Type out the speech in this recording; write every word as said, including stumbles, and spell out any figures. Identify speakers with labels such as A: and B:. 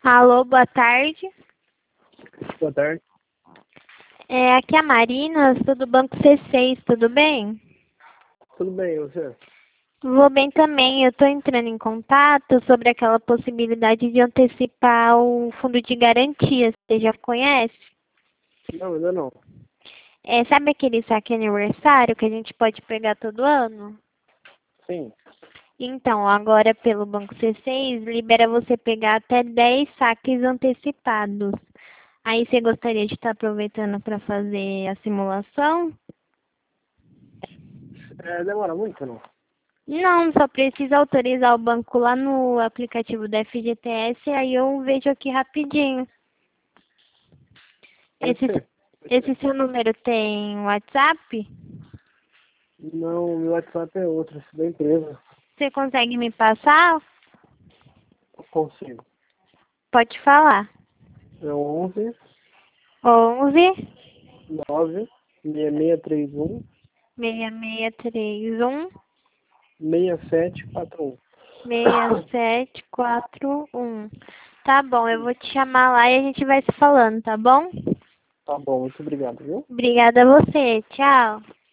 A: Alô, boa tarde.
B: Boa tarde.
A: É, aqui é a Marina, sou do Banco C seis, tudo bem?
B: Tudo bem, e você?
A: Vou bem também. Eu estou entrando em contato sobre aquela possibilidade de antecipar o fundo de garantia. Você já conhece?
B: Não, ainda não.
A: É, sabe aquele saque aniversário que a gente pode pegar todo ano?
B: Sim.
A: Então, agora pelo Banco C seis, libera você pegar até dez saques antecipados. Aí você gostaria de estar aproveitando para fazer a simulação?
B: É, demora muito, não?
A: Não, só precisa autorizar o banco lá no aplicativo da F G T S, aí eu vejo aqui rapidinho.
B: Pode
A: Esse,
B: ser. Pode ser.
A: esse seu número tem WhatsApp?
B: Não, meu WhatsApp é outro, esse da empresa.
A: Você consegue me passar?
B: Eu consigo.
A: Pode falar.
B: É onze,
A: Onze,
B: nove, seis seis três um,
A: seis seis três um,
B: seis sete quatro um.
A: seis sete quatro um. Tá bom, eu vou te chamar lá e a gente vai se falando, tá bom?
B: Tá bom, muito obrigado, viu?
A: Obrigada a você. Tchau.